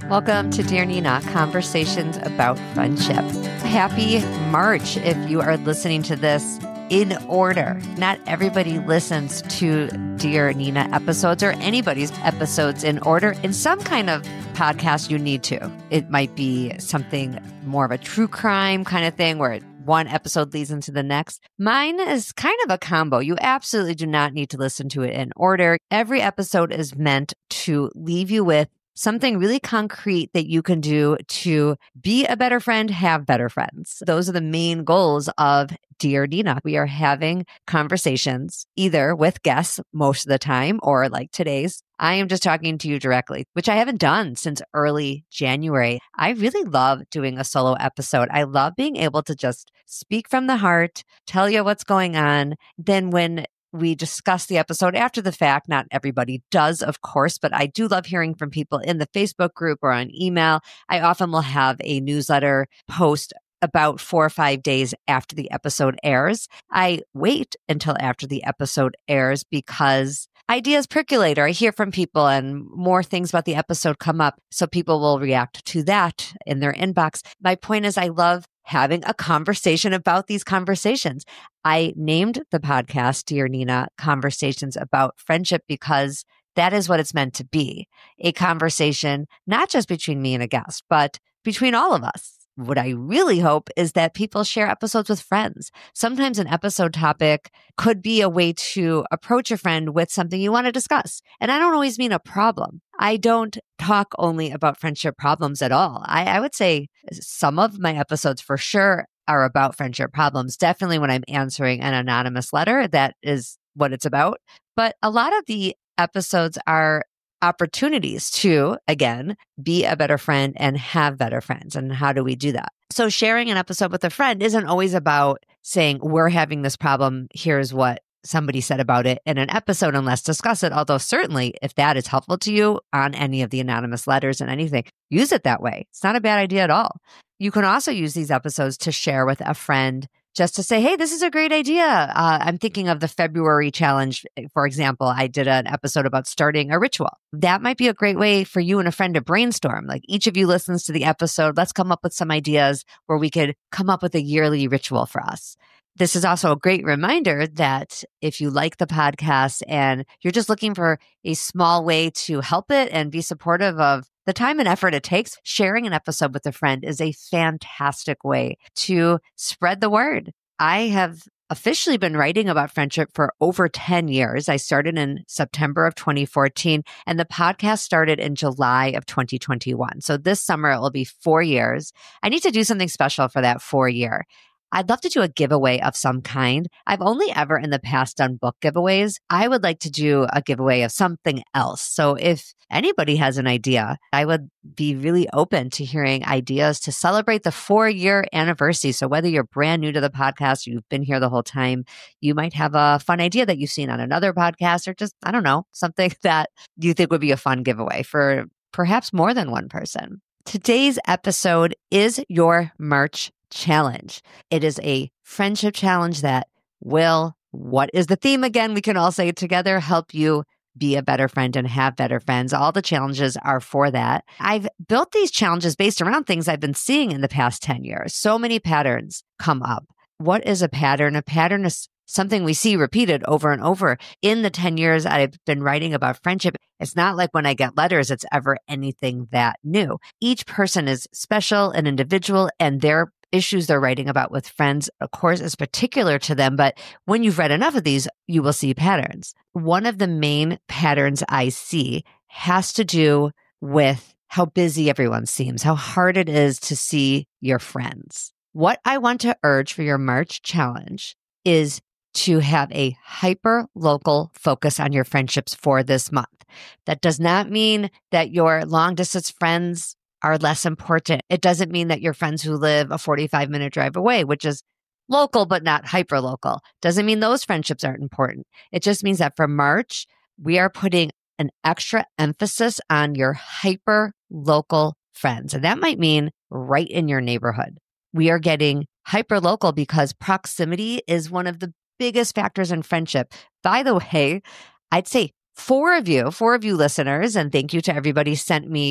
Welcome to Dear Nina, Conversations About Friendship. Happy March if you are listening to this in order. Not everybody listens to Dear Nina episodes or anybody's episodes in order. In some kind of podcast, you need to. It might be something more of a true crime kind of thing where one episode leads into the next. Mine is kind of a combo. You absolutely do not need to listen to it in order. Every episode is meant to leave you with something really concrete that you can do to be a better friend, have better friends. Those are the main goals of Dear Nina. We are having conversations either with guests most of the time or like today's. I am just talking to you directly, which I haven't done since early January. I really love doing a solo episode. I love being able to just speak from the heart, tell you what's going on. Then when we discuss the episode after the fact. Not everybody does, of course, but I do love hearing from people in the Facebook group or on email. I often will have a newsletter post about 4 or 5 days after the episode airs. I wait until after the episode airs because ideas percolate, or I hear from people and more things about the episode come up. So people will react to that in their inbox. My point is, I love having a conversation about these conversations. I named the podcast Dear Nina, Conversations About Friendship, because that is what it's meant to be. A conversation, not just between me and a guest, but between all of us. What I really hope is that people share episodes with friends. Sometimes an episode topic could be a way to approach a friend with something you want to discuss. And I don't always mean a problem. I don't talk only about friendship problems at all. I would say some of my episodes for sure are about friendship problems. Definitely when I'm answering an anonymous letter, that is what it's about. But a lot of the episodes are opportunities to, again, be a better friend and have better friends. And how do we do that? So sharing an episode with a friend isn't always about saying, we're having this problem. Here's what somebody said about it in an episode, and let's discuss it. Although certainly if that is helpful to you on any of the anonymous letters and anything, use it that way. It's not a bad idea at all. You can also use these episodes to share with a friend, just to say, hey, this is a great idea. I'm thinking of the February challenge. For example, I did an episode about starting a ritual. That might be a great way for you and a friend to brainstorm. Like each of you listens to the episode. Let's come up with some ideas where we could come up with a yearly ritual for us. This is also a great reminder that if you like the podcast and you're just looking for a small way to help it and be supportive of the time and effort it takes, sharing an episode with a friend is a fantastic way to spread the word. I have officially been writing about friendship for over 10 years. I started in September of 2014, and the podcast started in July of 2021. So this summer, it will be 4 years. I need to do something special for that 4 year. I'd love to do a giveaway of some kind. I've only ever in the past done book giveaways. I would like to do a giveaway of something else. So if anybody has an idea, I would be really open to hearing ideas to celebrate the 4-year anniversary. So whether you're brand new to the podcast or you've been here the whole time, you might have a fun idea that you've seen on another podcast, or just, I don't know, something that you think would be a fun giveaway for perhaps more than one person. Today's episode is your March challenge. It is a friendship challenge that will, what is the theme again? We can all say it together, help you be a better friend and have better friends. All the challenges are for that. I've built these challenges based around things I've been seeing in the past 10 years. So many patterns come up. What is a pattern? A pattern is something we see repeated over and over. In the 10 years I've been writing about friendship, it's not like when I get letters, it's ever anything that new. Each person is special and individual, and their issues they're writing about with friends, of course, is particular to them. But when you've read enough of these, you will see patterns. One of the main patterns I see has to do with how busy everyone seems, how hard it is to see your friends. What I want to urge for your March challenge is to have a hyper-local focus on your friendships for this month. That does not mean that your long-distance friends are less important. It doesn't mean that your friends who live a 45-minute drive away, which is local but not hyper-local, doesn't mean those friendships aren't important. It just means that for March, we are putting an extra emphasis on your hyper-local friends. And that might mean right in your neighborhood. We are getting hyper-local because proximity is one of the biggest factors in friendship. By the way, I'd say four of you listeners, and thank you to everybody sent me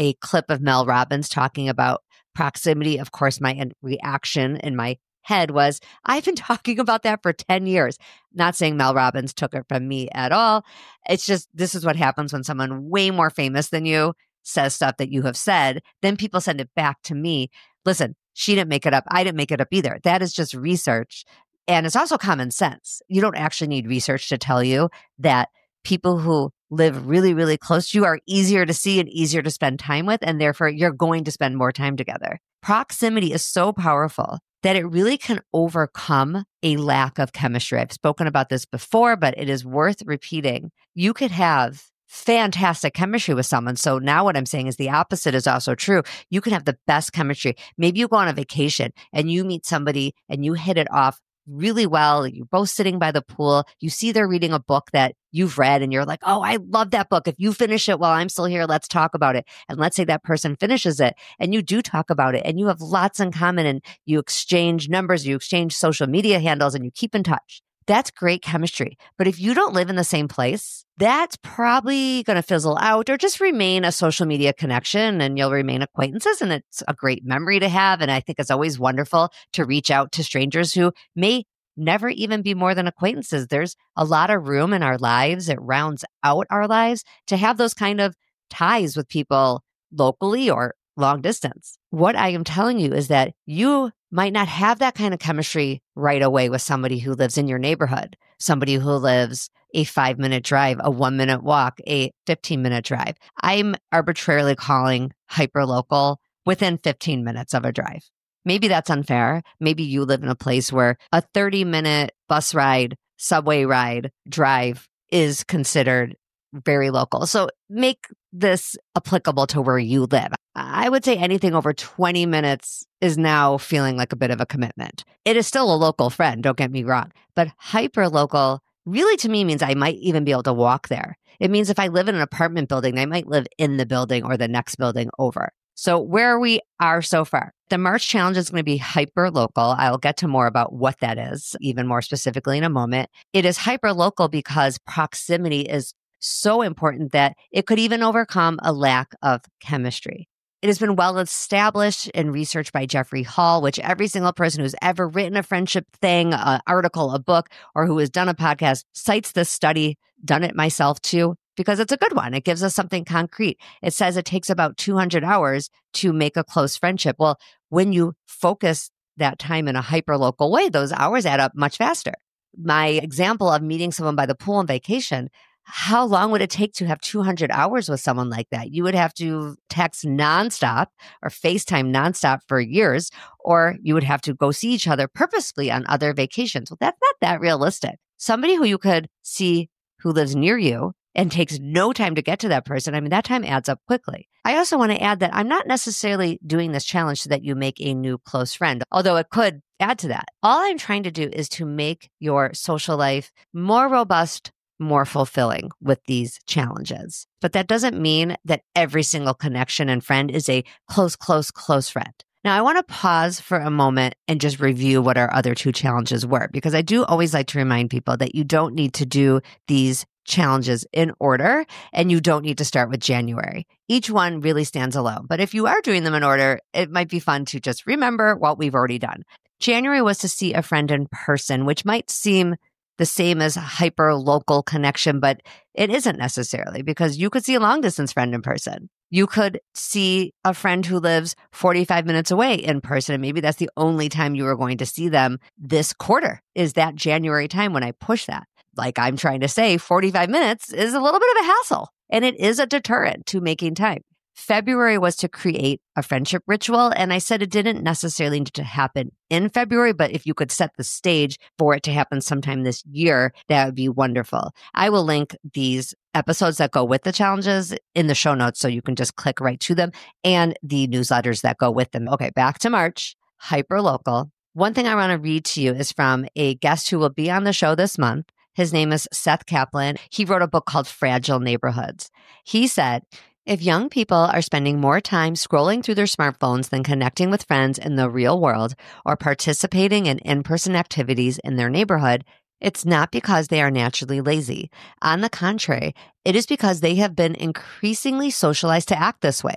a clip of Mel Robbins talking about proximity. Of course, my reaction in my head was, I've been talking about that for 10 years. Not saying Mel Robbins took it from me at all. It's just, this is what happens when someone way more famous than you says stuff that you have said. Then people send it back to me. Listen, she didn't make it up. I didn't make it up either. That is just research. And it's also common sense. You don't actually need research to tell you that people who live really, really close to you are easier to see and easier to spend time with. And therefore, you're going to spend more time together. Proximity is so powerful that it really can overcome a lack of chemistry. I've spoken about this before, but it is worth repeating. You could have fantastic chemistry with someone. So now what I'm saying is the opposite is also true. You can have the best chemistry. Maybe you go on a vacation and you meet somebody and you hit it off really well. You're both sitting by the pool. You see they're reading a book that you've read and you're like, oh, I love that book. If you finish it while I'm still here, let's talk about it. And let's say that person finishes it and you do talk about it and you have lots in common and you exchange numbers, you exchange social media handles and you keep in touch. That's great chemistry. But if you don't live in the same place, that's probably going to fizzle out or just remain a social media connection and you'll remain acquaintances. And it's a great memory to have. And I think it's always wonderful to reach out to strangers who may never even be more than acquaintances. There's a lot of room in our lives. It rounds out our lives to have those kind of ties with people locally or long distance. What I am telling you is that you might not have that kind of chemistry right away with somebody who lives in your neighborhood, somebody who lives a 5-minute drive, a 1-minute walk, a 15-minute drive. I'm arbitrarily calling hyperlocal within 15 minutes of a drive. Maybe that's unfair. Maybe you live in a place where a 30-minute bus ride, subway ride, drive is considered very local. So make this applicable to where you live. I would say anything over 20 minutes is now feeling like a bit of a commitment. It is still a local friend, don't get me wrong, but hyper-local really to me means I might even be able to walk there. It means if I live in an apartment building, I might live in the building or the next building over. So where we are so far, the March challenge is going to be hyper-local. I'll get to more about what that is, even more specifically in a moment. It is hyper-local because proximity is so important that it could even overcome a lack of chemistry. It has been well established in research by Jeffrey Hall, which every single person who's ever written a friendship thing, an article, a book, or who has done a podcast cites this study, done it myself too, because it's a good one. It gives us something concrete. It says it takes about 200 hours to make a close friendship. Well, when you focus that time in a hyper-local way, those hours add up much faster. My example of meeting someone by the pool on vacation, how long would it take to have 200 hours with someone like that? You would have to text nonstop or FaceTime nonstop for years, or you would have to go see each other purposefully on other vacations. Well, that's not that realistic. Somebody who you could see who lives near you and takes no time to get to that person, I mean, that time adds up quickly. I also want to add that I'm not necessarily doing this challenge so that you make a new close friend, although it could add to that. All I'm trying to do is to make your social life more robust, more fulfilling with these challenges. But that doesn't mean that every single connection and friend is a close friend. Now, I want to pause for a moment and just review what our other two challenges were, because I do always like to remind people that you don't need to do these challenges in order, and you don't need to start with January. Each one really stands alone. But if you are doing them in order, it might be fun to just remember what we've already done. January was to see a friend in person, which might seem the same as hyper-local connection, but it isn't necessarily, because you could see a long-distance friend in person. You could see a friend who lives 45 minutes away in person, and maybe that's the only time you are going to see them this quarter, is that January time when I push that. Like I'm trying to say, 45 minutes is a little bit of a hassle, and it is a deterrent to making time. February was to create a friendship ritual, and I said it didn't necessarily need to happen in February, but if you could set the stage for it to happen sometime this year, that would be wonderful. I will link these episodes that go with the challenges in the show notes, so you can just click right to them, and the newsletters that go with them. Okay, back to March, hyperlocal. One thing I want to read to you is from a guest who will be on the show this month. His name is Seth Kaplan. He wrote a book called Fragile Neighborhoods. He said, if young people are spending more time scrolling through their smartphones than connecting with friends in the real world or participating in in-person activities in their neighborhood, it's not because they are naturally lazy. On the contrary, it is because they have been increasingly socialized to act this way.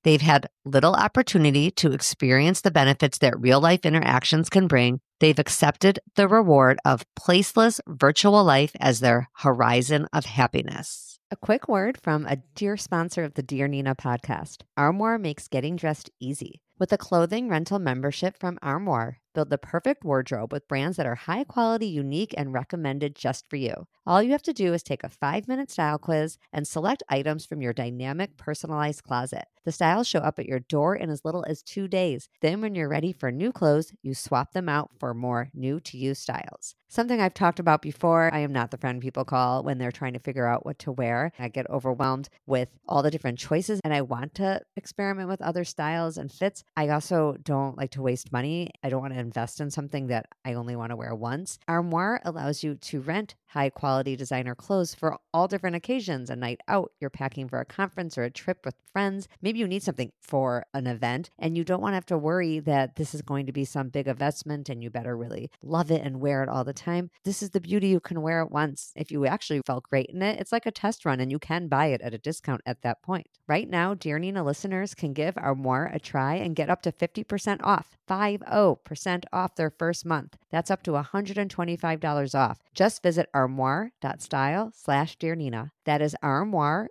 They've had little opportunity to experience the benefits that real-life interactions can bring. They've accepted the reward of placeless virtual life as their horizon of happiness. A quick word from a dear sponsor of the Dear Nina podcast. Armoire makes getting dressed easy. With a clothing rental membership from Armoire, build the perfect wardrobe with brands that are high quality, unique, and recommended just for you. All you have to do is take a 5-minute style quiz and select items from your dynamic, personalized closet. The styles show up at your door in as little as 2 days. Then when you're ready for new clothes, you swap them out for more new-to-you styles. Something I've talked about before, I am not the friend people call when they're trying to figure out what to wear. I get overwhelmed with all the different choices and I want to experiment with other styles and fits. I also don't like to waste money. I don't want to invest in something that I only want to wear once. Armoire allows you to rent high quality designer clothes for all different occasions. A night out, you're packing for a conference or a trip with friends. Maybe you need something for an event and you don't want to have to worry that this is going to be some big investment and you better really love it and wear it all the time. This is the beauty. You can wear it once. If you actually felt great in it, it's like a test run and you can buy it at a discount at that point. Right now, Dear Nina listeners can give Armoire a try and get up to 50% off, 50% off their first month. That's up to $125 off. Just visit armoire.style/Dear Nina. That is Armoire,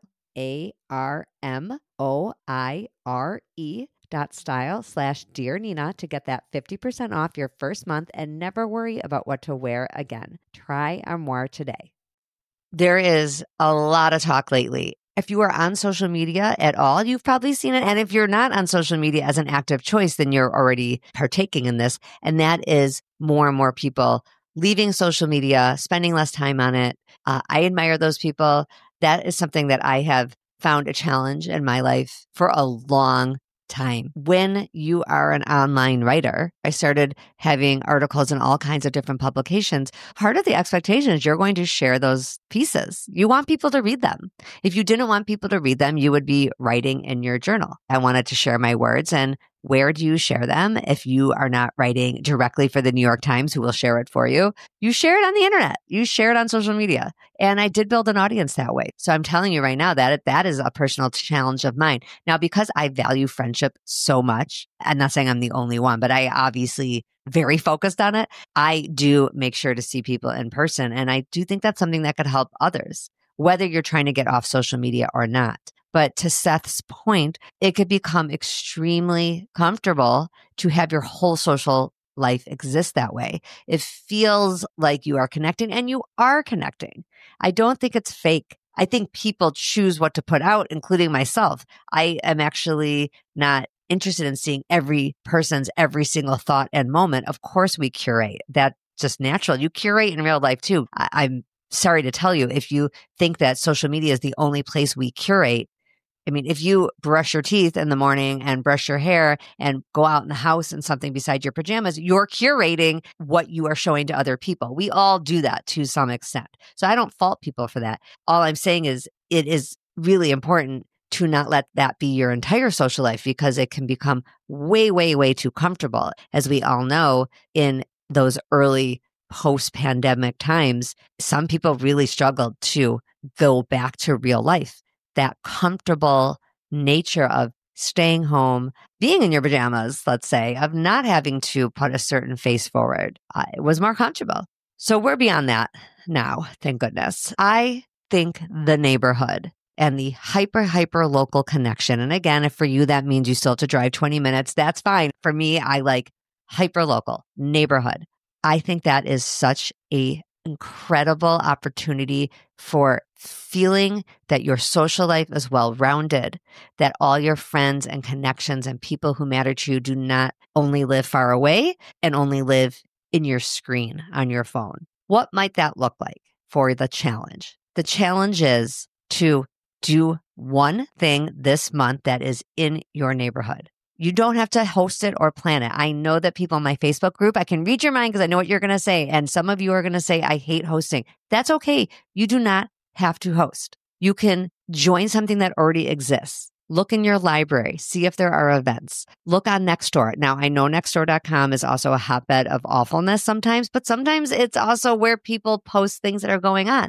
ARMOIRE.style/Dear Nina to get that 50% off your first month and never worry about what to wear again. Try Armoire today. There is a lot of talk lately. If you are on social media at all, you've probably seen it. And if you're not on social media as an active choice, then you're already partaking in this. And that is more and more people leaving social media, spending less time on it. I admire those people. That is something that I have found a challenge in my life for a long time. When you are an online writer, I started having articles in all kinds of different publications. Part of the expectation is you're going to share those pieces. You want people to read them. If you didn't want people to read them, you would be writing in your journal. I wanted to share my words. And where do you share them? If you are not writing directly for the New York Times, who will share it for you, you share it on the internet. You share it on social media. And I did build an audience that way. So I'm telling you right now that that is a personal challenge of mine. Now, because I value friendship so much, I'm not saying I'm the only one, but I obviously very focused on it. I do make sure to see people in person. And I do think that's something that could help others, whether you're trying to get off social media or not. But to Seth's point, it could become extremely comfortable to have your whole social life exist that way. It feels like you are connecting and you are connecting. I don't think it's fake. I think people choose what to put out, including myself. I am actually not interested in seeing every person's every single thought and moment. Of course we curate. That's just natural. You curate in real life too. I'm sorry to tell you, if you think that social media is the only place we curate, I mean, if you brush your teeth in the morning and brush your hair and go out in the house in something beside your pajamas, you're curating what you are showing to other people. We all do that to some extent. So I don't fault people for that. All I'm saying is it is really important to not let that be your entire social life because it can become way, way, way too comfortable. As we all know, in those early post-pandemic times, some people really struggled to go back to real life. That comfortable nature of staying home, being in your pajamas, let's say, of not having to put a certain face forward, it was more comfortable. So we're beyond that now, thank goodness. I think the neighborhood and the hyper local connection. And again, if for you that means you still have to drive 20 minutes, that's fine. For me, I like hyper local neighborhood. I think that is such a incredible opportunity for feeling that your social life is well-rounded, that all your friends and connections and people who matter to you do not only live far away and only live in your screen on your phone. What might that look like for the challenge? The challenge is to do one thing this month that is in your neighborhood. You don't have to host it or plan it. I know that people in my Facebook group, I can read your mind because I know what you're going to say. And some of you are going to say, I hate hosting. That's okay. You do not have to host. You can join something that already exists. Look in your library, see if there are events. Look on Nextdoor. Now, I know Nextdoor.com is also a hotbed of awfulness sometimes, but sometimes it's also where people post things that are going on.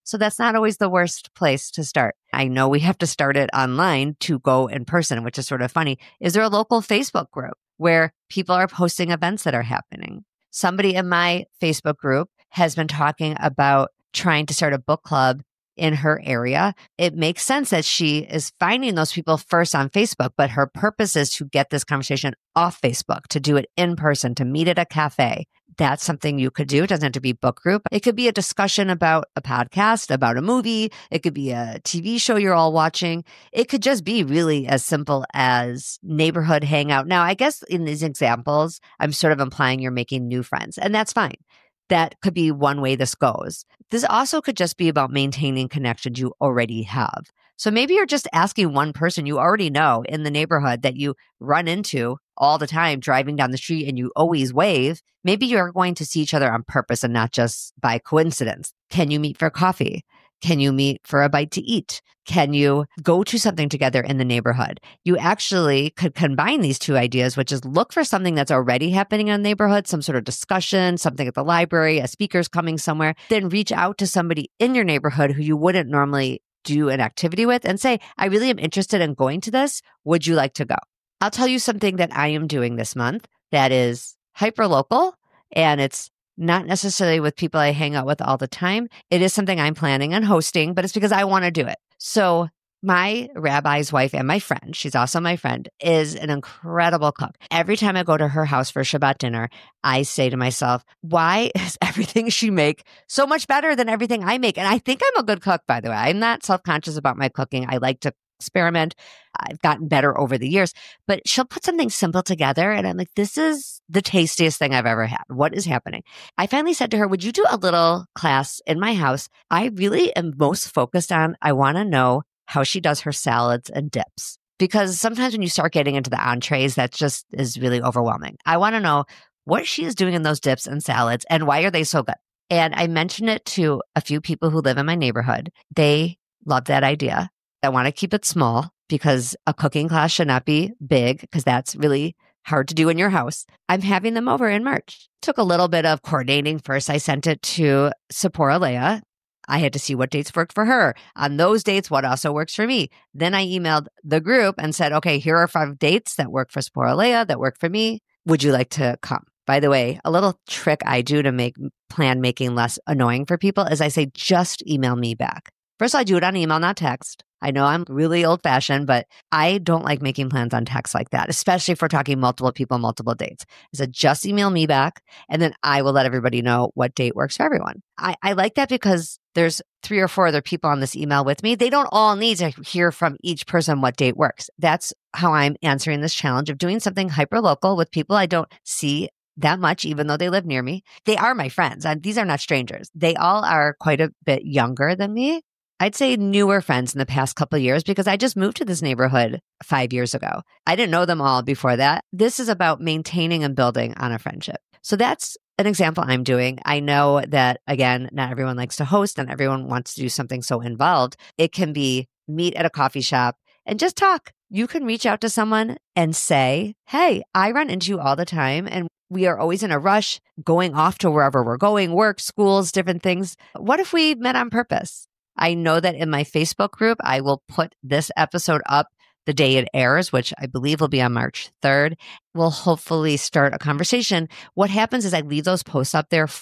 So that's not always the worst place to start. I know we have to start it online to go in person, which is sort of funny. Is there a local Facebook group where people are posting events that are happening? Somebody in my Facebook group has been talking about trying to start a book club in her area. It makes sense that she is finding those people first on Facebook, but her purpose is to get this conversation off Facebook, to do it in person, to meet at a cafe. That's something you could do. It doesn't have to be book group. It could be a discussion about a podcast, about a movie. It could be a TV show you're all watching. It could just be really as simple as neighborhood hangout. Now, I guess in these examples, I'm sort of implying you're making new friends, and that's fine. That could be one way this goes. This also could just be about maintaining connections you already have. So maybe you're just asking one person you already know in the neighborhood that you run into all the time driving down the street and you always wave. Maybe you're going to see each other on purpose and not just by coincidence. Can you meet for coffee? Can you meet for a bite to eat? Can you go to something together in the neighborhood? You actually could combine these two ideas, which is look for something that's already happening in the neighborhood, some sort of discussion, something at the library, a speaker's coming somewhere, then reach out to somebody in your neighborhood who you wouldn't normally do an activity with and say, I really am interested in going to this. Would you like to go? I'll tell you something that I am doing this month that is hyper local, and it's not necessarily with people I hang out with all the time. It is something I'm planning on hosting, but it's because I want to do it. So my rabbi's wife and my friend, she's also my friend, is an incredible cook. Every time I go to her house for Shabbat dinner, I say to myself, why is everything she make so much better than everything I make? And I think I'm a good cook, by the way. I'm not self-conscious about my cooking. I like to experiment. I've gotten better over the years, but she'll put something simple together and I'm like, this is the tastiest thing I've ever had. What is happening? I finally said to her, would you do a little class in my house? I really am most focused on, I want to know how she does her salads and dips. Because sometimes when you start getting into the entrees, that just is really overwhelming. I want to know what she is doing in those dips and salads and why are they so good? And I mentioned it to a few people who live in my neighborhood. They love that idea. I want to keep it small because a cooking class should not be big because that's really hard to do in your house. I'm having them over in March. Took a little bit of coordinating. First, I sent it to Sephora Leah. I had to see what dates worked for her. On those dates, what also works for me. Then I emailed the group and said, okay, here are 5 dates that work for Sephora Leah, that work for me. Would you like to come? By the way, a little trick I do to make plan making less annoying for people is I say, just email me back. First, I do it on email, not text. I know I'm really old fashioned, but I don't like making plans on text like that, especially if we're talking multiple people, multiple dates. I said, just email me back and then I will let everybody know what date works for everyone. I like that because there's 3 or 4 other people on this email with me. They don't all need to hear from each person what date works. That's how I'm answering this challenge of doing something hyper local with people I don't see that much, even though they live near me. They are my friends. These are not strangers. They all are quite a bit younger than me. I'd say newer friends in the past couple of years because I just moved to this neighborhood 5 years ago. I didn't know them all before that. This is about maintaining and building on a friendship. So that's an example I'm doing. I know that, again, not everyone likes to host and everyone wants to do something so involved. It can be meet at a coffee shop and just talk. You can reach out to someone and say, hey, I run into you all the time and we are always in a rush going off to wherever we're going, work, schools, different things. What if we met on purpose? I know that in my Facebook group, I will put this episode up the day it airs, which I believe will be on March 3rd. We'll hopefully start a conversation. What happens is I leave those posts up there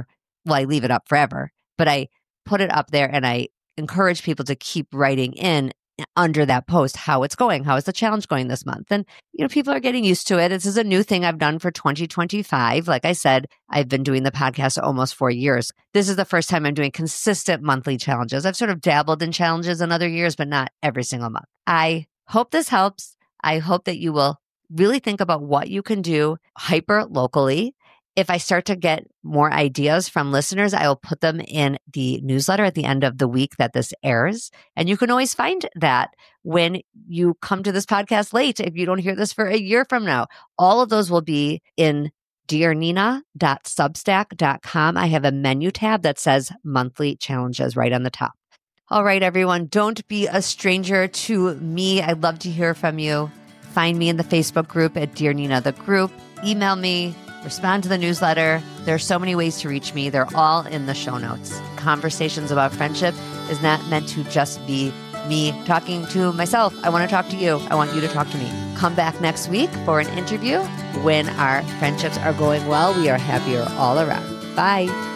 I leave it up forever, but I put it up there and I encourage people to keep writing in under that post how it's going. How is the challenge going this month? And, people are getting used to it. This is a new thing I've done for 2025. Like I said, I've been doing the podcast almost 4 years. This is the first time I'm doing consistent monthly challenges. I've sort of dabbled in challenges in other years, but not every single month. I hope this helps. I hope that you will really think about what you can do hyper locally. If I start to get more ideas from listeners, I will put them in the newsletter at the end of the week that this airs. And you can always find that when you come to this podcast late, if you don't hear this for a year from now. All of those will be in dearnina.substack.com. I have a menu tab that says monthly challenges right on the top. All right, everyone, don't be a stranger to me. I'd love to hear from you. Find me in the Facebook group at Dear Nina the Group. Email me. Respond to the newsletter. There are so many ways to reach me. They're all in the show notes. Conversations About Friendship is not meant to just be me talking to myself. I want to talk to you. I want you to talk to me. Come back next week for an interview. When our friendships are going well, we are happier all around. Bye.